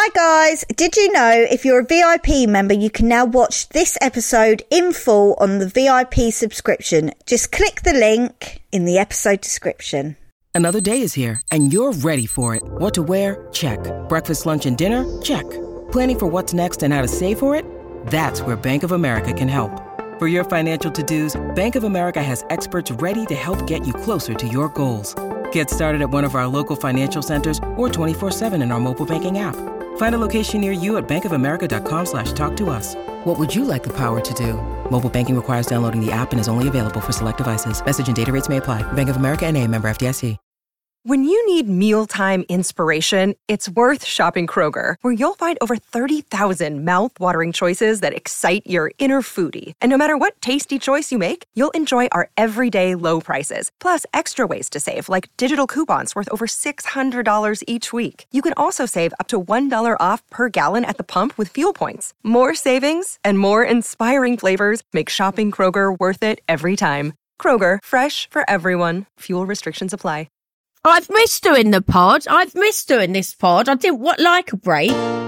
Hi guys, did you know if you're a VIP member you can now watch this episode in full on the VIP subscription? Just click the link in the episode description. Another day is here and you're ready for it. What to wear? Check. Breakfast, lunch and dinner? Check. Planning for what's next and how to save for it? That's where Bank of America can help. For your financial to-dos, Bank of America has experts ready to help get you closer to your goals. Get started at one of our local financial centers or 24/7 in our mobile banking app. Find a location near you at bankofamerica.com/talktous. What would you like the power to do? Mobile banking requires downloading the app and is only available for select devices. Message and data rates may apply. Bank of America N.A., member FDIC. When you need mealtime inspiration, it's worth shopping Kroger, where you'll find over 30,000 mouth-watering choices that excite your inner foodie. And no matter what tasty choice you make, you'll enjoy our everyday low prices, plus extra ways to save, like digital coupons worth over $600 each week. You can also save up to $1 off per gallon at the pump with fuel points. More savings and more inspiring flavors make shopping Kroger worth it every time. Kroger, fresh for everyone. Fuel restrictions apply. I've missed doing the pod. I've missed doing this pod. I didn't like a break.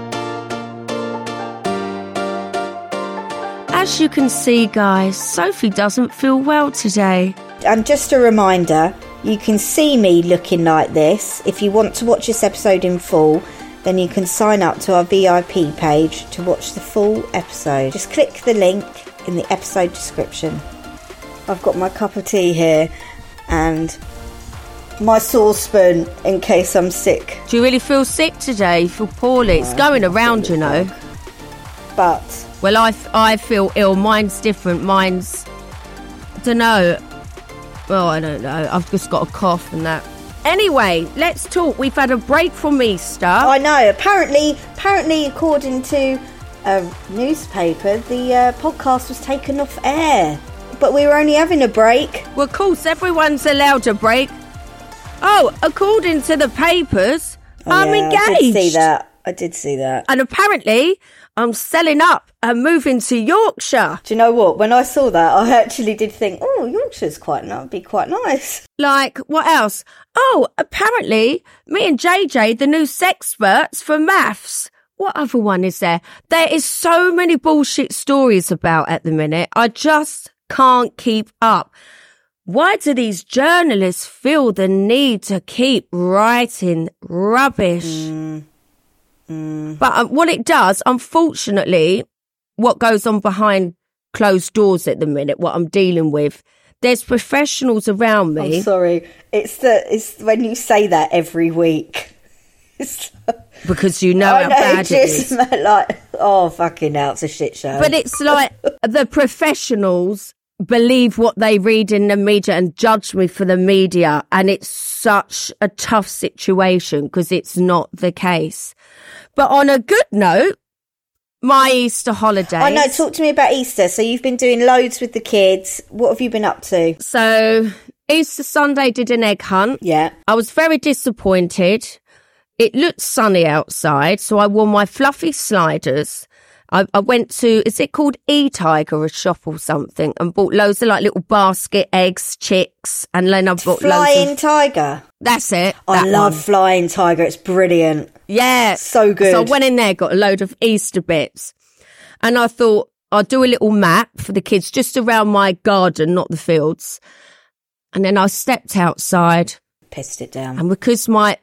As you can see, guys, Sophie doesn't feel well today. And just a reminder, you can see me looking like this. If you want to watch this episode in full, then you can sign up to our VIP page to watch the full episode. Just click the link in the episode description. I've got my cup of tea here and my saucepan in case I'm sick. Do you really feel sick today? You feel poorly? It's going around, you know. But well, I feel ill. Mine's different. Mine's, I don't know. Well, I don't know. I've just got a cough and that. Anyway, let's talk. We've had a break from Easter. I know. Apparently, according to a newspaper, the podcast was taken off air. But we were only having a break. Well, of course, everyone's allowed a break. Oh, according to the papers, I'm engaged. I did see that. And apparently, I'm selling up and moving to Yorkshire. Do you know what? When I saw that, I actually did think, oh, Yorkshire's would be quite nice. Like, what else? Oh, apparently, me and JJ, the new sexperts for maths. What other one is there? There is so many bullshit stories about at the minute. I just can't keep up. Why do these journalists feel the need to keep writing rubbish? But what it does, unfortunately, what goes on behind closed doors at the minute, what I'm dealing with, there's professionals around me. I'm sorry. It's when you say that every week. Because you know how bad it is. Like, oh, fucking hell, it's a shit show. But it's like the professionals believe what they read in the media and judge me for the media, and it's such a tough situation because it's not the case. But on a good note, my Easter holidays. I know, talk to me about Easter. So you've been doing loads with the kids. What have you been up to? So Easter Sunday did an egg hunt. Yeah. I was very disappointed. It looked sunny outside, so I wore my fluffy sliders. I went to, is it called E-Tiger, a shop or something, and bought loads of like little basket eggs, chicks, and then I bought Flying Tiger. That's it. I love Flying Tiger. It's brilliant. Yeah. So good. So I went in there, got a load of Easter bits, and I thought I'll do a little map for the kids just around my garden, not the fields. And then I stepped outside. Pissed it down. And because my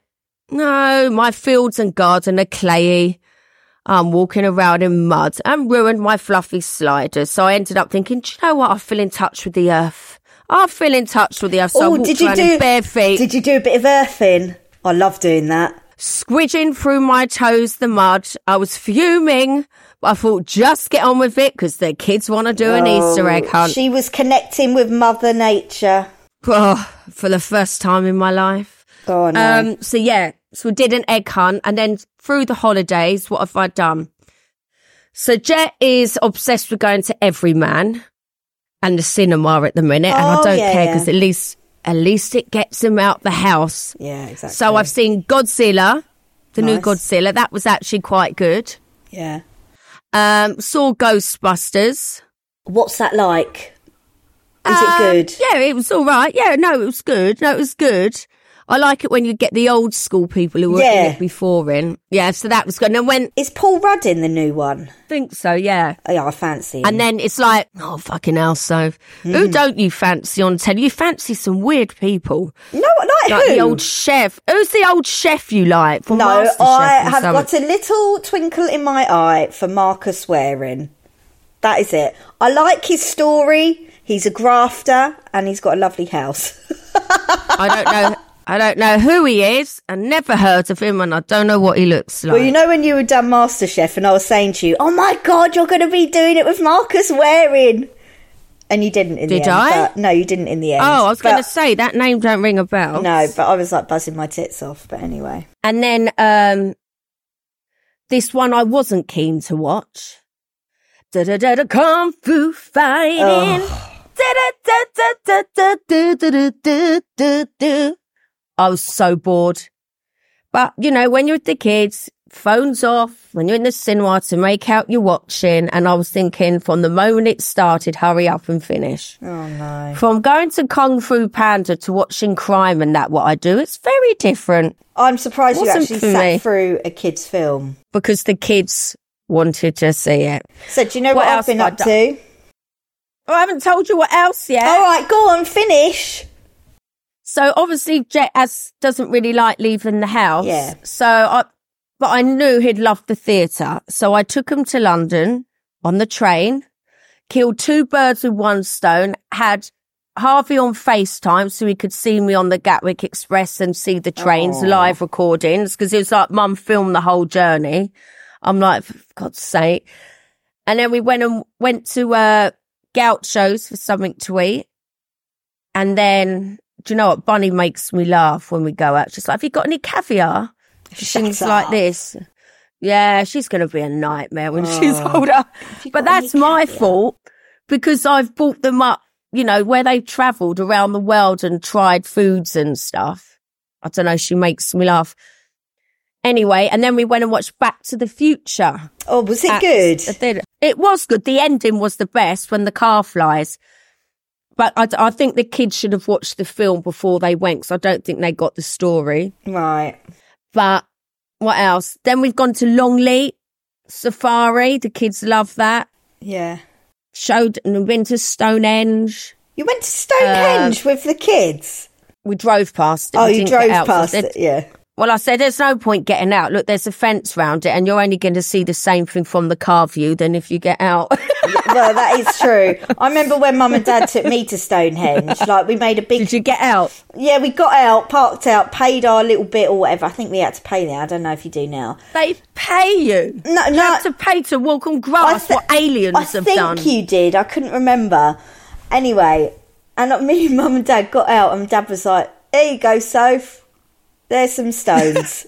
fields and garden are clayey, I'm walking around in mud and ruined my fluffy sliders. So I ended up thinking, do you know what? I feel in touch with the earth. So I walked around in bare feet. Did you do a bit of earthing? I love doing that. Squidging through my toes the mud. I was fuming, but I thought, just get on with it because the kids want to do an Easter egg hunt. She was connecting with Mother Nature. Oh, for the first time in my life. Oh, no. So we did an egg hunt, and then through the holidays, what have I done? So Jet is obsessed with going to Everyman and the cinema at the minute, and I don't care because at least it gets him out the house. Yeah, exactly. So I've seen Godzilla, the new Godzilla. That was actually quite good. Yeah. Saw Ghostbusters. What's that like? Is it good? Yeah, it was all right. Yeah, no, it was good. I like it when you get the old school people who were in it before in. Yeah, so that was good. And when is Paul Rudd in the new one? I think so, yeah. Oh, yeah, I fancy him. And then it's like, oh, fucking hell, so who don't you fancy on telly? You fancy some weird people. No, like who? The old chef. Who's the old chef you like? From No, MasterChef I have got a little twinkle in my eye for Marcus Wareing. That is it. I like his story. He's a grafter and he's got a lovely house. I don't know who he is. I never heard of him and I don't know what he looks like. Well, you know when you were done MasterChef and I was saying to you, oh my God, you're going to be doing it with Marcus Wareing. And you didn't in the end. Did I? No, you didn't in the end. Oh, I was going to say, that name don't ring a bell. No, but I was like buzzing my tits off. But anyway. And then this one I wasn't keen to watch. Kung Fu Fighting. I was so bored. But, you know, when you're with the kids, phones off, when you're in the cinema to make out you're watching. And I was thinking from the moment it started, hurry up and finish. Oh, no. From going to Kung Fu Panda to watching crime and that, what I do, it's very different. I'm surprised you actually sat through a kid's film. Because the kids wanted to see it. So do you know what I've been up to? Oh, I haven't told you what else yet. All right, go on, finish. So obviously Jet doesn't really like leaving the house. Yeah. But I knew he'd love the theatre. So I took him to London on the train, killed 2 birds with 1 stone, had Harvey on FaceTime so he could see me on the Gatwick Express and see the trains, live recordings, because it was like Mum filmed the whole journey. I'm like, for God's sake. And then we went to Gaucho's for something to eat. And then, do you know what? Bunny makes me laugh when we go out. She's like, have you got any caviar? Things like this. Yeah, she's going to be a nightmare when she's older. But that's my fault because I've brought them up, you know, where they've travelled around the world and tried foods and stuff. I don't know, she makes me laugh. Anyway, and then we went and watched Back to the Future. Oh, was it good? It was good. The ending was the best when the car flies. But I think the kids should have watched the film before they went because I don't think they got the story. Right. But what else? Then we've gone to Longleat Safari. The kids love that. Yeah. We've been to Stonehenge. You went to Stonehenge with the kids? We drove past it. Oh, you drove past it, yeah. Well, I said, there's no point getting out. Look, there's a fence round it and you're only going to see the same thing from the car view than if you get out. Well, that is true. I remember when Mum and Dad took me to Stonehenge, like we made a big... Did you get out? Yeah, we got out, parked out, paid our little bit or whatever. I think we had to pay there. I don't know if you do now. They pay you? No. You have to pay to walk on grass, what aliens have done. I think you did. I couldn't remember. Anyway, and me and Mum and Dad got out and Dad was like, there you go, Soph. There's some stones.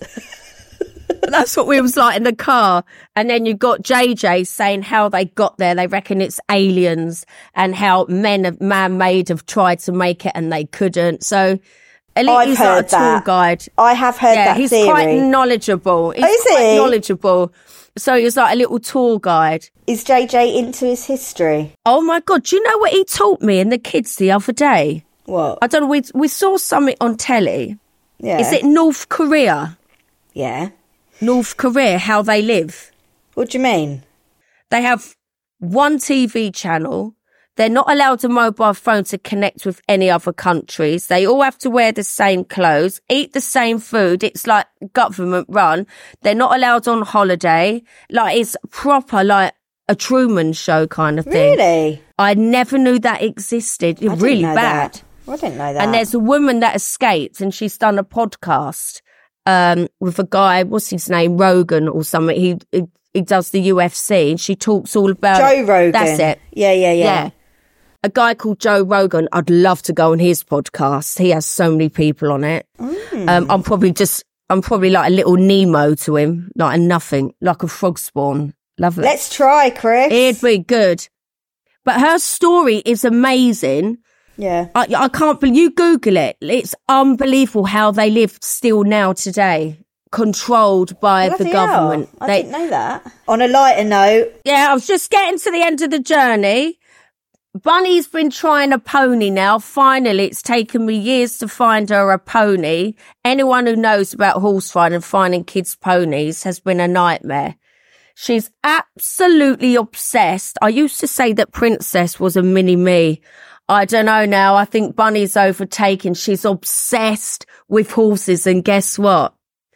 That's what we was like in the car. And then you got JJ saying how they got there. They reckon it's aliens and how man-made have tried to make it and they couldn't. So he's like a tour guide. I have heard that he's theory. Quite knowledgeable. He's quite knowledgeable. So he's like a little tour guide. Is JJ into his history? Oh my God. Do you know what he taught me and the kids the other day? What? I don't know. We saw something on telly. Yeah. Is it North Korea? Yeah. North Korea, how they live. What do you mean? They have one TV channel. They're not allowed a mobile phone to connect with any other countries. They all have to wear the same clothes, eat the same food. It's like government run. They're not allowed on holiday. Like it's proper like a Truman Show kind of thing. Really? I never knew that existed. It's really bad. That. I didn't know that. And there's a woman that escaped and she's done a podcast with a guy, what's his name, Rogan or something. He does the UFC and she talks all about Joe Rogan. That's it. Yeah. A guy called Joe Rogan. I'd love to go on his podcast. He has so many people on it. I'm probably like a little Nemo to him, like a nothing, like a frog spawn. Love it. Let's try, Chris. It'd be good. But her story is amazing. Yeah. I can't believe, you Google it. It's unbelievable how they live still now today, controlled by the government. I didn't know that. On a lighter note. Yeah, I was just getting to the end of the journey. Bunny's been trying a pony now. Finally, it's taken me years to find her a pony. Anyone who knows about horse riding and finding kids' ponies has been a nightmare. She's absolutely obsessed. I used to say that Princess was a mini-me. I don't know now. I think Bunny's overtaken. She's obsessed with horses, and guess what?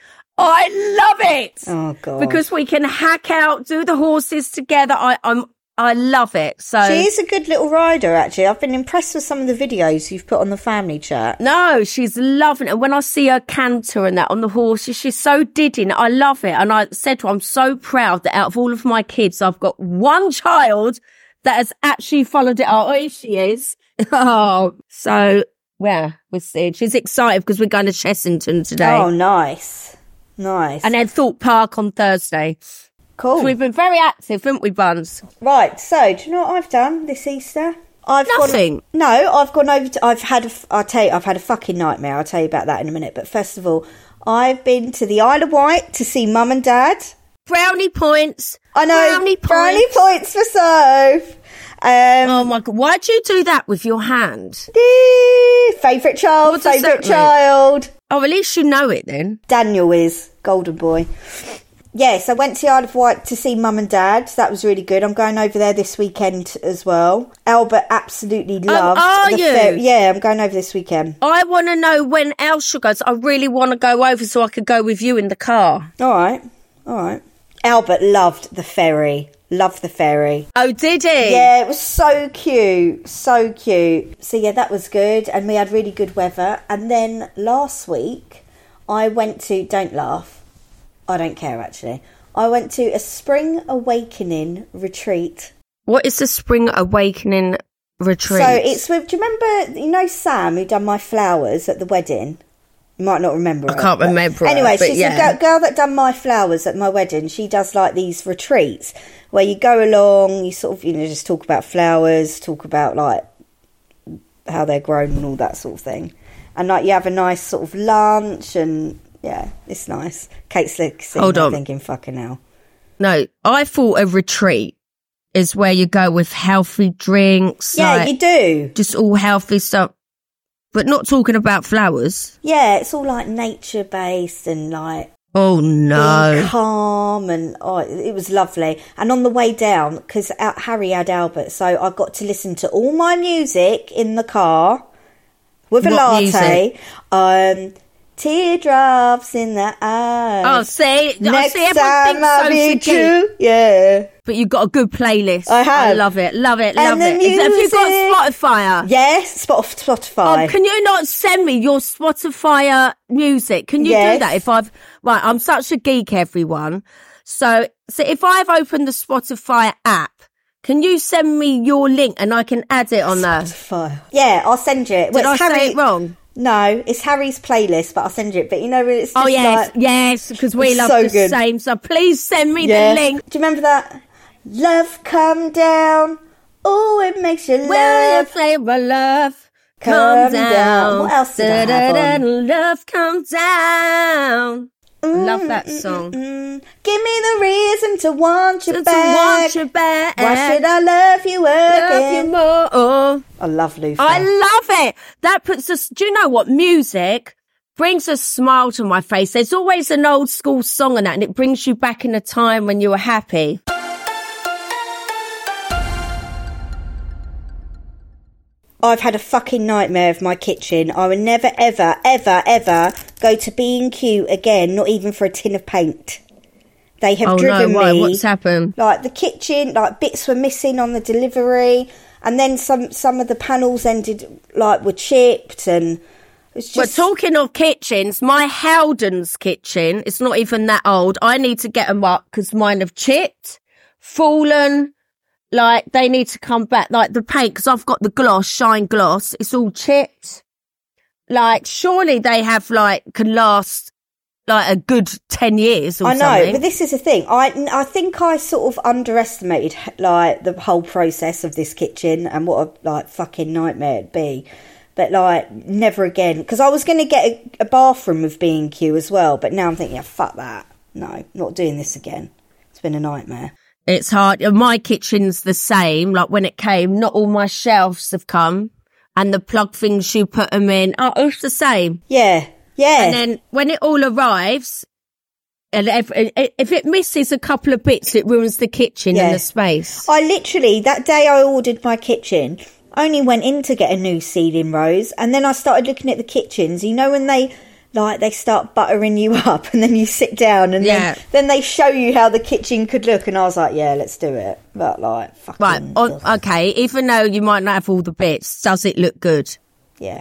I love it. Oh, God. Because we can hack out, do the horses together. I love it. So she is a good little rider, actually. I've been impressed with some of the videos you've put on the family chat. No, she's loving it. When I see her canter and that on the horse, she's so didding. I love it. And I said to her, I'm so proud that out of all of my kids, I've got one child that has actually followed it up. Oh, here she is. Oh, so, yeah, we'll see. She's excited because we're going to Chessington today. Oh, nice. Nice. And then Thorpe Park on Thursday. Cool. So we've been very active, haven't we, Buns? Right, so do you know what I've done this Easter? Nothing. I've gone over to, I've had a fucking nightmare. I'll tell you about that in a minute. But first of all, I've been to the Isle of Wight to see Mum and Dad. Brownie points. I know. Brownie points for Soph. Oh my God, why'd you do that with your hand? Favourite child. Oh, at least you know it then. Daniel is golden boy. Yes, I went to the Isle of Wight to see Mum and Dad. That was really good. I'm going over there this weekend as well. Albert absolutely loved yeah, I'm going over this weekend. I want to know when Elsa goes. I really want to go over so I could go with you in the car. All right. Albert loved the ferry. Oh, did he? Yeah, it was so cute. So yeah, that was good. And we had really good weather. And then last week, I went to, don't laugh, I don't care actually, I went to a Spring Awakening retreat. What is the Spring Awakening retreat? So it's with, do you remember, Sam who done my flowers at the wedding? You might not remember her. I can't remember her. Anyway, she's the girl that done my flowers at my wedding. She does like these retreats where you go along, you sort of, just talk about flowers, talk about like how they're grown and all that sort of thing. And like you have a nice sort of lunch and yeah, it's nice. Kate's thinking fucking hell. No, I thought a retreat is where you go with healthy drinks. Yeah, like, you do. Just all healthy stuff. But not talking about flowers. Yeah, it's all like nature based and like oh no, being calm and it was lovely. And on the way down, because Harry had Albert, so I got to listen to all my music in the car with a latte. Teardrops in the eyes. Oh, see, next time I'll be true. Yeah. But you've got a good playlist. I have. I love it. And the Have you got Spotify? Yes, Spotify. Oh, can you not send me your Spotify music? Can you do that? I'm such a geek, everyone. So if I've opened the Spotify app, can you send me your link and I can add it on there? Spotify. Yeah, I'll send you it. Did I say it wrong? No, it's Harry's playlist, but I'll send you it. But it's just yes, because we love the same. So please send me the link. Do you remember that? Love come down. Oh, it makes you love. Well, you flavor love come down. What else did I have on? Love come down. Love that song. Give me the reason to want you back. Want you back. Why should I love you again? Love you more. I love Luther. I love it. That puts us. Do you know what? Music brings a smile to my face. There's always an old school song in that, and it brings you back in a time when you were happy. I've had a fucking nightmare of my kitchen. I would never, ever, ever, ever go to B&Q again, not even for a tin of paint. They have driven me. What's happened? Like the kitchen, like bits were missing on the delivery, and then some of the panels were chipped, and it's just. We're talking of kitchens. My Howden's kitchen, it's not even that old. I need to get them up because mine have chipped, fallen. Like, they need to come back, like the paint, because I've got the gloss, shine gloss, it's all chipped. Like, surely they have, can last, a good 10 years or something. I know, but this is the thing. I think I sort of underestimated, the whole process of this kitchen and what a, fucking nightmare it'd be. But, never again. Because I was going to get a bathroom with B&Q as well, but now I'm thinking, fuck that. No, not doing this again. It's been a nightmare. It's hard. My kitchen's the same. Like when it came, not all my shelves have come, and the plug things you put them in. Oh, it's the same. Yeah. And then when it all arrives, and if it misses a couple of bits, it ruins the kitchen and the space. I literally, that day I ordered my kitchen, only went in to get a new ceiling rose, and then I started looking at the kitchens. You know when they start buttering you up, and then you sit down, and then they show you how the kitchen could look, and I was like, yeah, let's do it. But like, fucking... Right, okay, even though you might not have all the bits, does it look good? Yeah.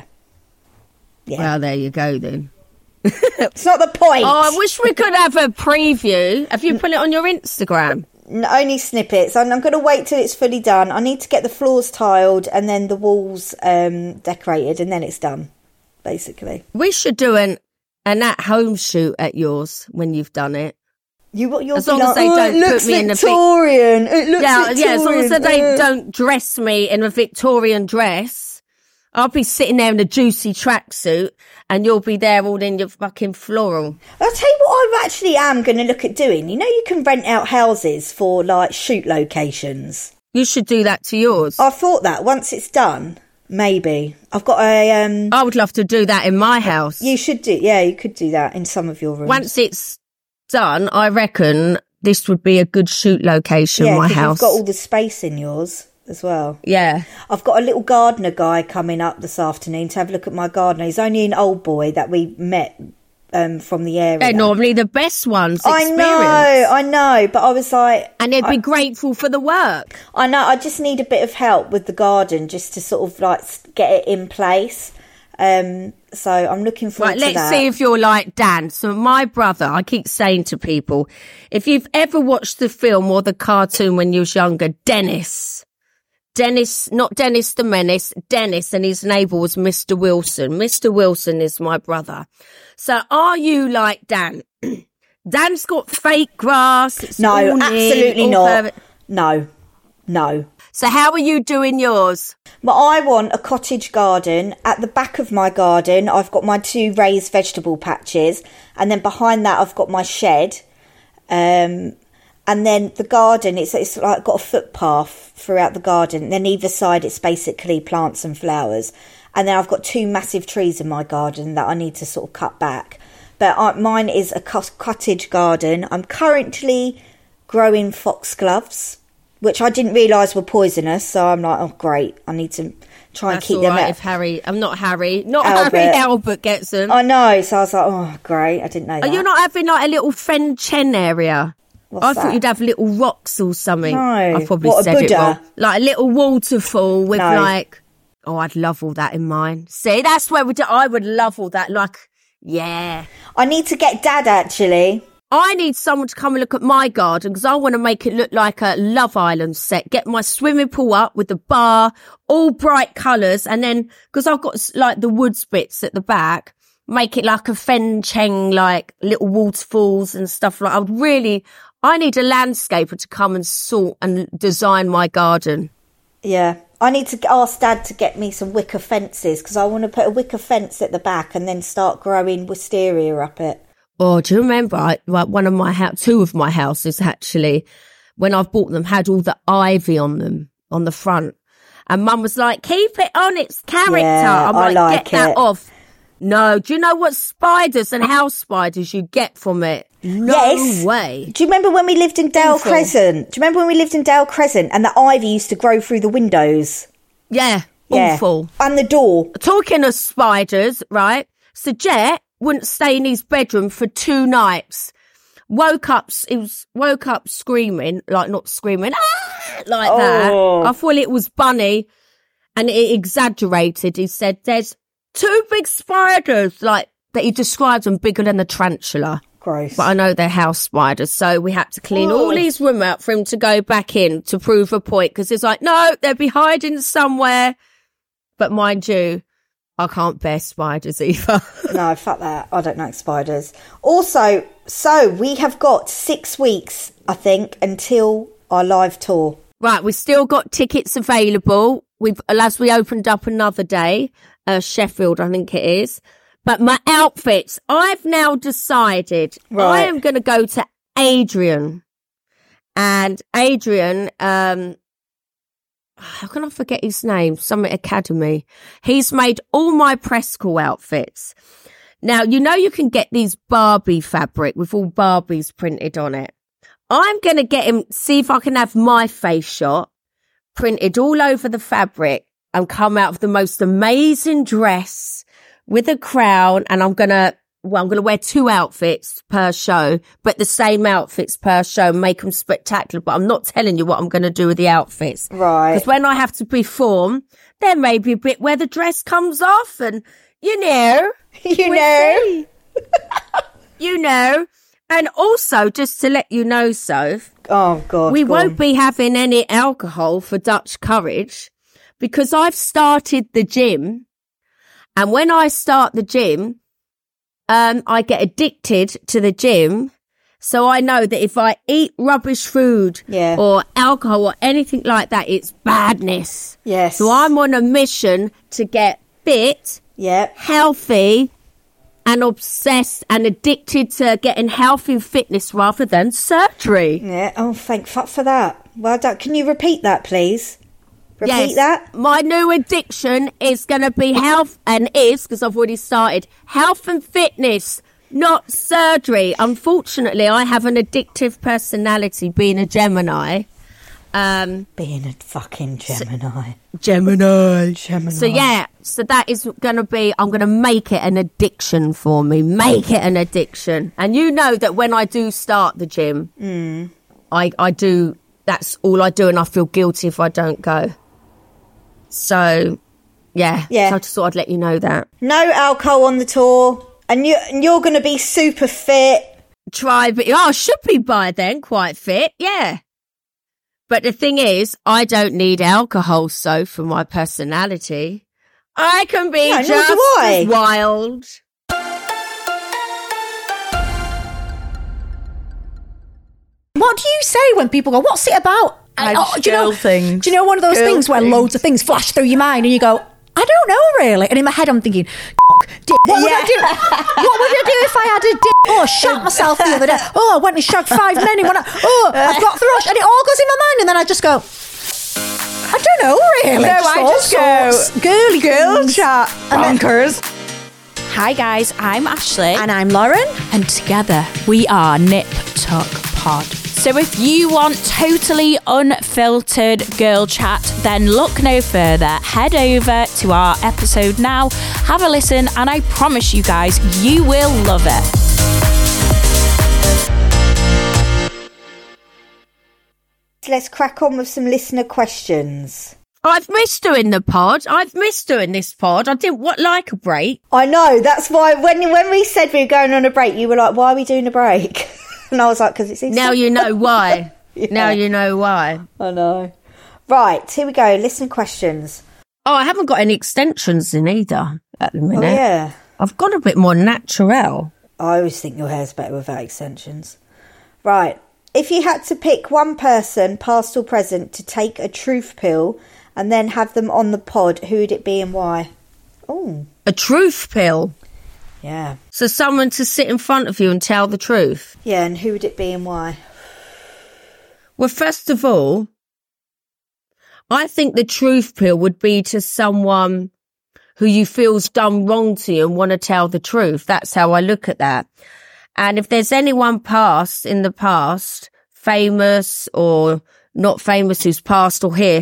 Well, there you go then. It's not the point. Oh, I wish we could have a preview. Have you put it on your Instagram? Only snippets. I'm going to wait till it's fully done. I need to get the floors tiled and then the walls decorated, and then it's done, basically. We should do an at-home shoot at yours when you've done it. As long as they don't put me in a Victorian. It looks Victorian. Yeah, as long as they don't dress me in a Victorian dress. I'll be sitting there in a juicy tracksuit, and you'll be there all in your fucking floral. I'll tell you what I actually am going to look at doing. You know, you can rent out houses for, like, shoot locations. You should do that to yours. I thought that once it's done, maybe. I've got a... I would love to do that in my house. You should do... Yeah, you could do that in some of your rooms. Once it's done, I reckon this would be a good shoot location, my house. You've got all the space in yours as well. Yeah. I've got a little gardener guy coming up this afternoon to have a look at my gardener. He's only an old boy that we met from the area. They're normally the best ones. I know, but I was like... And they'd be grateful for the work. I know, I just need a bit of help with the garden just to sort of like get it in place. So I'm looking forward to that. Let's see if you're like Dan. So my brother, I keep saying to people, if you've ever watched the film or the cartoon when you was younger, Dennis, not Dennis the Menace, Dennis, and his neighbour was Mr. Wilson. Mr. Wilson is my brother. So are you like Dan? Dan's got fake grass. No, absolutely not. No. So how are you doing yours? Well, I want a cottage garden. At the back of my garden, I've got my 2 raised vegetable patches. And then behind that, I've got my shed. And then the garden, it's like got a footpath throughout the garden. And then either side, it's basically plants and flowers. And then I've got 2 massive trees in my garden that I need to sort of cut back. But mine is a cottage garden. I'm currently growing foxgloves, which I didn't realise were poisonous. So I'm like, oh, great. I need to try and keep them out. If Albert gets them. I know. So I was like, oh, great. I didn't know that. Are you not having like a little Fen Chen area? I thought you'd have little rocks or something. No. I probably said it wrong. Like a little waterfall with like... Oh, I'd love all that in mine. See, that's where I would love all that. Like, yeah. I need to get Dad, actually. I need someone to come and look at my garden because I want to make it look like a Love Island set. Get my swimming pool up with the bar, all bright colours. And then, because I've got like the woods bits at the back, make it like a Fen Cheng, like little waterfalls and stuff like I need a landscaper to come and sort and design my garden. Yeah. I need to ask Dad to get me some wicker fences because I want to put a wicker fence at the back and then start growing wisteria up it. Oh, do you remember two of my houses actually, when I've bought them, had all the ivy on them on the front. And Mum was like, keep it on its character. Yeah, I'm like, get that off. No, do you know what spiders and house spiders you get from it? No way. Do you remember when we lived in Dale Crescent? And the ivy used to grow through the windows? Yeah, awful. And the door. Talking of spiders, right? So Jet wouldn't stay in his bedroom for 2 nights. Woke up screaming, like not screaming, like that. I thought it was Bunny, and it exaggerated. He said, there's 2 big spiders, like that he described them bigger than a tarantula. Gross. But I know they're house spiders, so we had to clean all his room out for him to go back in to prove a point, because he's like, no, they'll be hiding somewhere. But mind you, I can't bear spiders either. No, fuck that. I don't like spiders. Also, so we have got 6 weeks, I think, until our live tour. Right, we've still got tickets available. As we opened up another day, Sheffield, I think it is. But my outfits, I've now decided I am going to go to Adrian. And Adrian, how can I forget his name? Summit Academy. He's made all my press call outfits. Now, you know you can get these Barbie fabric with all Barbies printed on it. I'm going to get him, see if I can have my face shot printed all over the fabric and come out with the most amazing dress with a crown. And I'm going to wear 2 outfits per show, but the same outfits per show, make them spectacular. But I'm not telling you what I'm going to do with the outfits. Right. Because when I have to perform, there may be a bit where the dress comes off and, you know. You know. And also, just to let you know, Soph. Oh, God. We won't be having any alcohol for Dutch Courage because I've started the gym. And when I start the gym, I get addicted to the gym. So I know that if I eat rubbish food or alcohol or anything like that, it's badness. Yes. So I'm on a mission to get fit, healthy, and obsessed and addicted to getting health and fitness rather than surgery. Yeah. Oh, thank fuck for that. Well done. Can you repeat that, please? Repeat that. My new addiction is going to be health and because I've already started, health and fitness, not surgery. Unfortunately, I have an addictive personality being a Gemini. Being a fucking Gemini. Gemini. So that is going to be, I'm going to make it an addiction for me. Make it an addiction. And you know that when I do start the gym, I do, that's all I do and I feel guilty if I don't go. So, yeah. So I just thought I'd let you know that. No alcohol on the tour. And you're going to be super fit. I should be by then quite fit, yeah. But the thing is, I don't need alcohol, so for my personality, I can be just as wild. What do you say when people go, what's it about? Do you know one of those things where loads of things flash through your mind and you go, I don't know really. And in my head I'm thinking, dick. What would I do? What would I do if I had a dick? Oh, I shot myself the other day. Oh, I went and shagged 5 men in one. I've got thrush. And it all goes in my mind and then I just go, I don't know really. No, I just go, girly girl things. chat bonkers. Hi guys, I'm Ashley. And I'm Lauren. And together we are Nip Tuck Pod. So if you want totally unfiltered girl chat, then look no further. Head over to our episode now, have a listen, and I promise you guys, you will love it. Let's crack on with some listener questions. I've missed doing the pod. I've missed doing this pod. I didn't like a break. I know. That's why when we said we were going on a break, you were like, why are we doing a break? And I was like, because it's Easter. Now you know why. Now you know why. I know. Right, here we go. Listener questions. Oh, I haven't got any extensions in either at the minute. Oh, yeah. I've got a bit more natural. I always think your hair's better without extensions. Right. If you had to pick one person, past or present, to take a truth pill and then have them on the pod, who would it be and why? Oh. A truth pill? Yeah. So someone to sit in front of you and tell the truth? Yeah, and who would it be and why? Well, first of all, I think the truth pill would be to someone who you feel's done wrong to you and want to tell the truth. That's how I look at that. And if there's anyone in the past, famous or not famous, who's passed or here,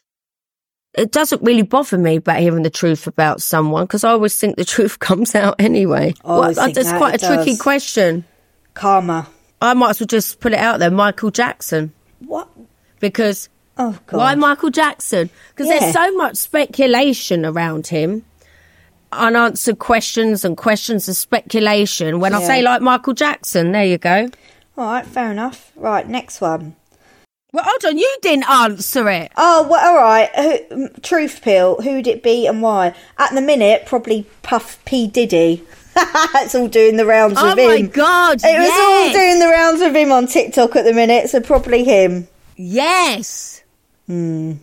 it doesn't really bother me about hearing the truth about someone because I always think the truth comes out anyway. That's quite a tricky question. Karma. I might as well just put it out there. Michael Jackson. What? Because oh God. Why Michael Jackson? Because there's so much speculation around him. Unanswered questions and questions of speculation. When I say like Michael Jackson, there you go. All right, fair enough. Right, next one. Well, hold on, you didn't answer it. Oh, well, all right. Truth pill, who'd it be and why? At the minute, probably Puff P. Diddy. It's all doing the rounds with him. Oh, my God, It was all doing the rounds with him on TikTok at the minute, so probably him. Yes. Have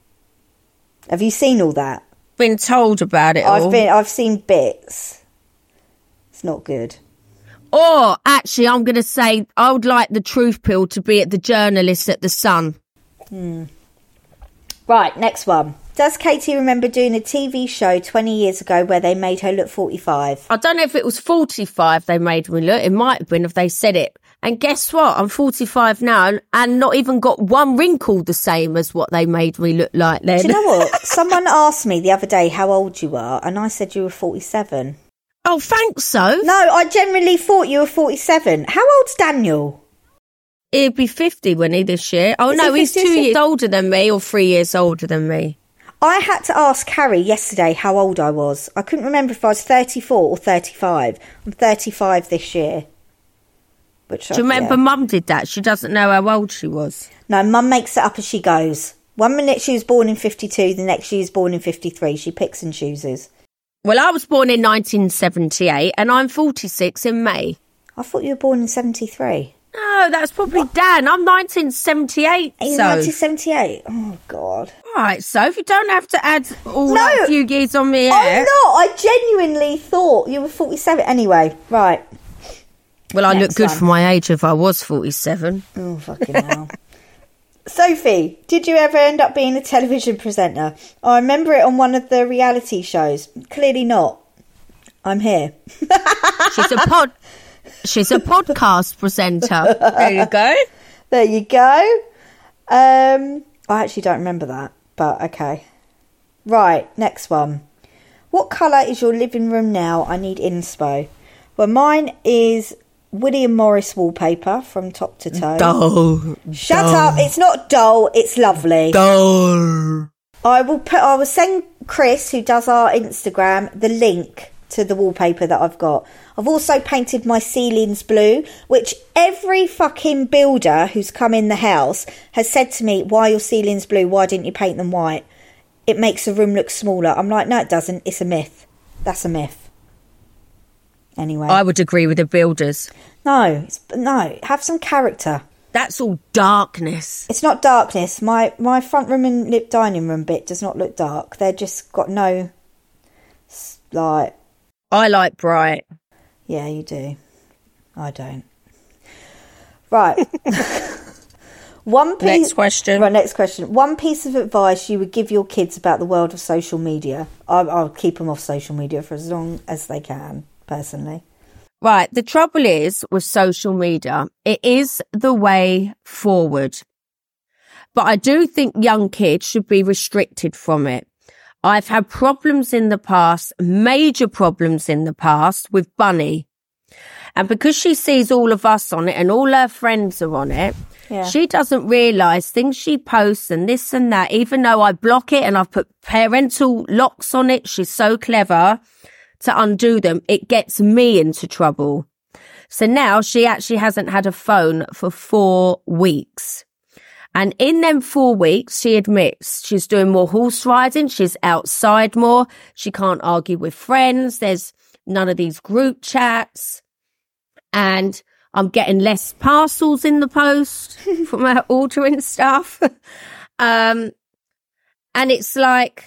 you seen all that? Been told about it all. I've seen bits. It's not good. Or, actually, I'm going to say I would like the truth pill to be at the journalist at The Sun. Right, next one. Does Katie remember doing a TV show 20 years ago where they made her look 45? I don't know if it was 45 they made me look. It might have been if they said it. And guess what? I'm 45 now and not even got one wrinkle the same as what they made me look like then. Do you know what? Someone asked me the other day how old you are, and I said you were 47. Oh, thanks, so. No, I generally thought you were 47. How old's Daniel? He'll be 50, won't he, this year? Oh, Is no, he he's 50? 2 years older than me or 3 years older than me. I had to ask Carrie yesterday how old I was. I couldn't remember if I was 34 or 35. I'm 35 this year. Do you remember Mum did that? She doesn't know how old she was. No, Mum makes it up as she goes. 1 minute she was born in 52, the next she was born in 53. She picks and chooses. Well, I was born in 1978 and I'm 46 in May. I thought you were born in 73. No, that's probably Dan. I'm 1978. Are you so 1978? Oh, God. All right, so if you don't have to add all that few years on me I'm not. I genuinely thought you were 47. Anyway, right. Well, I look Next good one. for my age if I was 47. Oh, fucking hell. Sophie, did you ever end up being a television presenter? I remember it on one of the reality shows. Clearly not. I'm here. She's a podcast presenter. There you go. There you go. I actually don't remember that, but okay. Right, next one. What colour is your living room now? I need inspo. Well, mine is William Morris wallpaper from top to toe. Dull. Shut up. It's not dull. It's lovely. Dull. I will send Chris, who does our Instagram, the link to the wallpaper that I've got. I've also painted my ceilings blue, which every fucking builder who's come in the house has said to me, why are your ceilings blue? Why didn't you paint them white? It makes the room look smaller. I'm like, no, it doesn't. It's a myth. That's a myth. Anyway. I would agree with the builders. No, have some character. That's all darkness. It's not darkness. My front room and dining room bit does not look dark. They're just got no, like... I like bright. Yeah, you do. I don't. Right. Next question. Right, next question. One piece of advice you would give your kids about the world of social media. I'll keep them off social media for as long as they can, personally. Right. The trouble is with social media, it is the way forward. But I do think young kids should be restricted from it. I've had problems in the past, major problems in the past with Bunny. And because she sees all of us on it and all her friends are on it, she doesn't realise things she posts and this and that, even though I block it and I've put parental locks on it, she's so clever to undo them. It gets me into trouble. So now she actually hasn't had a phone for 4 weeks. And in them 4 weeks, she admits she's doing more horse riding. She's outside more. She can't argue with friends. There's none of these group chats. And I'm getting less parcels in the post from her ordering stuff. And it's like,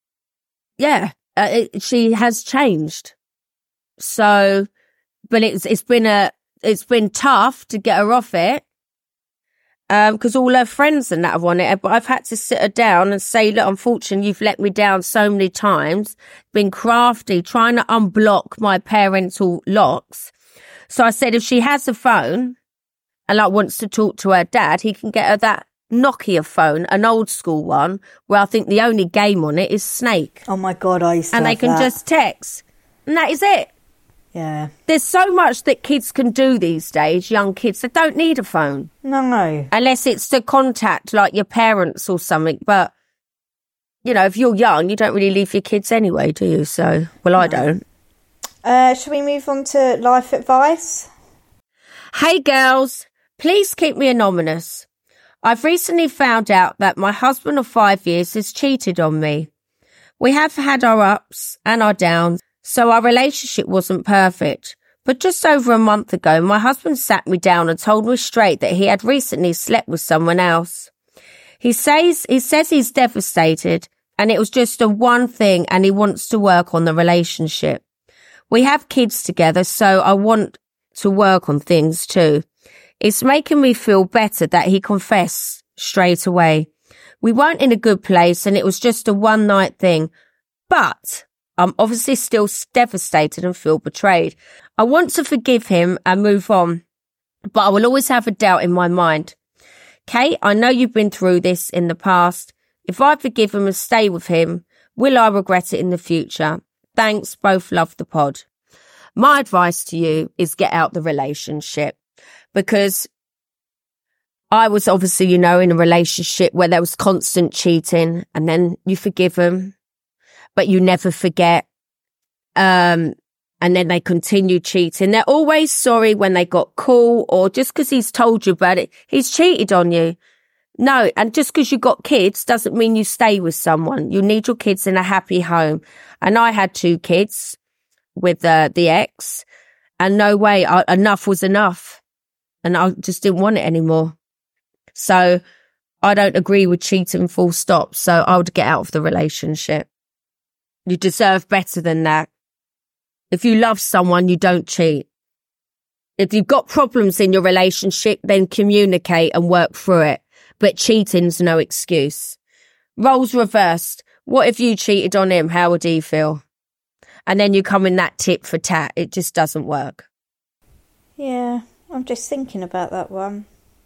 she has changed. So, but it's been tough to get her off it. Because all her friends and that have on it, but I've had to sit her down and say, look, unfortunately, you've let me down so many times, been crafty, trying to unblock my parental locks. So I said, if she has a phone and wants to talk to her dad, he can get her that Nokia phone, an old school one, where I think the only game on it is Snake. Oh my God, I used to and they can just text. And that is it. Yeah. There's so much that kids can do these days, young kids. They don't need a phone. No. Unless it's to contact, your parents or something. But, if you're young, you don't really leave your kids anyway, do you? So, well, I don't. Shall we move on to life advice? Hey, girls. Please keep me anonymous. I've recently found out that my husband of 5 years has cheated on me. We have had our ups and our downs. So our relationship wasn't perfect. But just over a month ago, my husband sat me down and told me straight that he had recently slept with someone else. He says he's devastated and it was just a one thing and he wants to work on the relationship. We have kids together, so I want to work on things too. It's making me feel better that he confessed straight away. We weren't in a good place and it was just a one-night thing. But I'm obviously still devastated and feel betrayed. I want to forgive him and move on, but I will always have a doubt in my mind. Kate, I know you've been through this in the past. If I forgive him and stay with him, will I regret it in the future? Thanks, both love the pod. My advice to you is get out the relationship, because I was obviously, in a relationship where there was constant cheating, and then you forgive them, but you never forget. And then they continue cheating. They're always sorry when they got caught, or just because he's told you about it, he's cheated on you. No, and just because you got kids doesn't mean you stay with someone. You need your kids in a happy home. And I had 2 kids with the ex, and no way, enough was enough. And I just didn't want it anymore. So I don't agree with cheating, full stop. So I would get out of the relationship. You deserve better than that. If you love someone, you don't cheat. If you've got problems in your relationship, then communicate and work through it. But cheating's no excuse. Roles reversed. What if you cheated on him? How would he feel? And then you come in that tit for tat. It just doesn't work. Yeah, I'm just thinking about that one.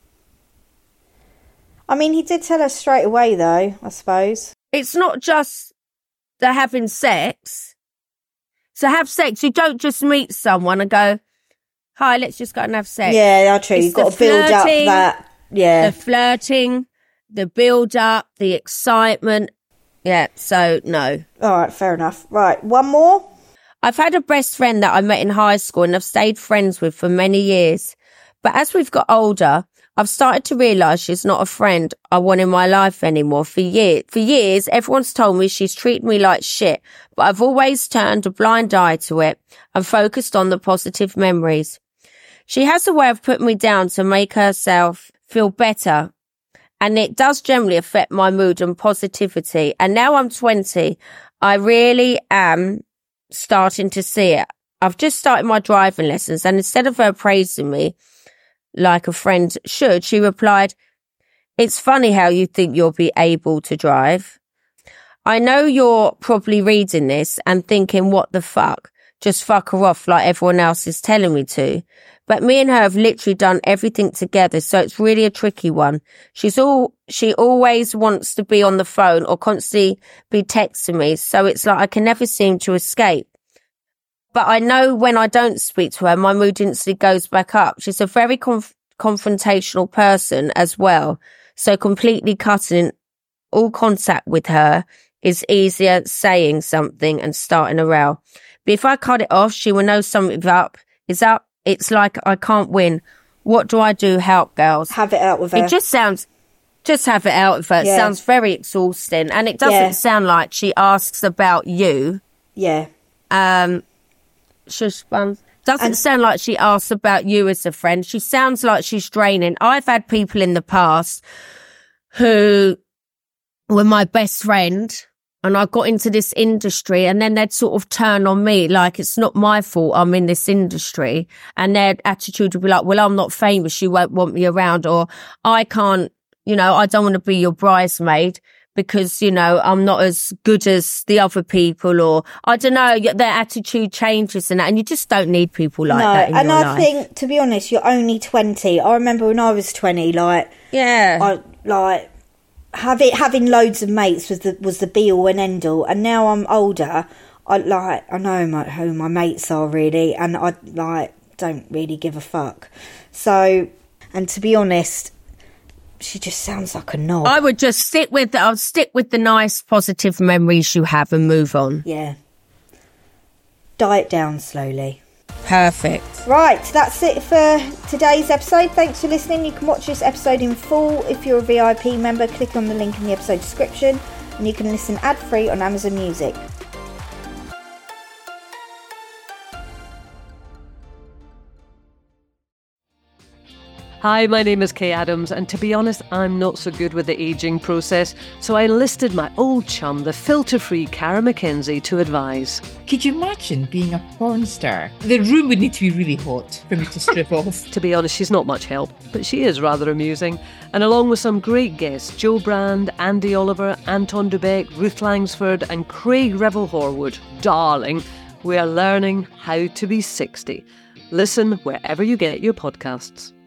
I mean, he did tell us straight away, though, I suppose. It's not just the having sex. So have sex. You don't just meet someone and go, hi, let's just go and have sex. Yeah, true. You've got to build up that. Yeah. The flirting, the build up, the excitement. Yeah, so no. All right, fair enough. Right, one more. I've had a best friend that I met in high school and I've stayed friends with for many years. But as we've got older, I've started to realise she's not a friend I want in my life anymore. For years, everyone's told me she's treated me like shit, but I've always turned a blind eye to it and focused on the positive memories. She has a way of putting me down to make herself feel better, and it does generally affect my mood and positivity. And now I'm 20, I really am starting to see it. I've just started my driving lessons, and instead of her praising me like a friend should, she replied, "It's funny how you think you'll be able to drive. I know you're probably reading this and thinking, what the fuck? Just fuck her off like everyone else is telling me to. But me and her have literally done everything together, so it's really a tricky one. She always wants to be on the phone or constantly be texting me, so it's like I can never seem to escape. But I know when I don't speak to her, my mood instantly goes back up. She's a very confrontational person as well, so completely cutting all contact with her is easier saying something and starting a row. But if I cut it off, she will know something is up. It's like I can't win. What do I do? Help, girls. Have it out with her. It just have it out with her. It sounds very exhausting. And it doesn't sound like she asks about you. Yeah. Doesn't sound like she asks about you as a friend. She sounds like she's draining. I've had people in the past who were my best friend, and I got into this industry, and then they'd sort of turn on me like it's not my fault I'm in this industry. And their attitude would be like, well, I'm not famous, you won't want me around, or I can't, I don't want to be your bridesmaid because, I'm not as good as the other people, or I don't know, their attitude changes and that, and you just don't need people like that in your life. And I think, to be honest, you're only 20. I remember when I was 20, having loads of mates was the be all and end all, and now I'm older. I know who my mates are really, and I don't really give a fuck. So, and to be honest, she just sounds like a knob. I would just stick with the nice positive memories you have and move on. Yeah. Diet down slowly. Perfect. Right, that's it for today's episode. Thanks for listening. You can watch this episode in full if you're a VIP member. Click on the link in the episode description, and you can listen ad-free on Amazon Music. Hi, my name is Kay Adams, and to be honest, I'm not so good with the ageing process, so I enlisted my old chum, the filter-free Cara McKenzie, to advise. Could you imagine being a porn star? The room would need to be really hot for me to strip off. To be honest, she's not much help, but she is rather amusing. And along with some great guests, Jo Brand, Andy Oliver, Anton Dubeck, Ruth Langsford and Craig Revel-Horwood, darling, we are learning how to be 60. Listen wherever you get your podcasts.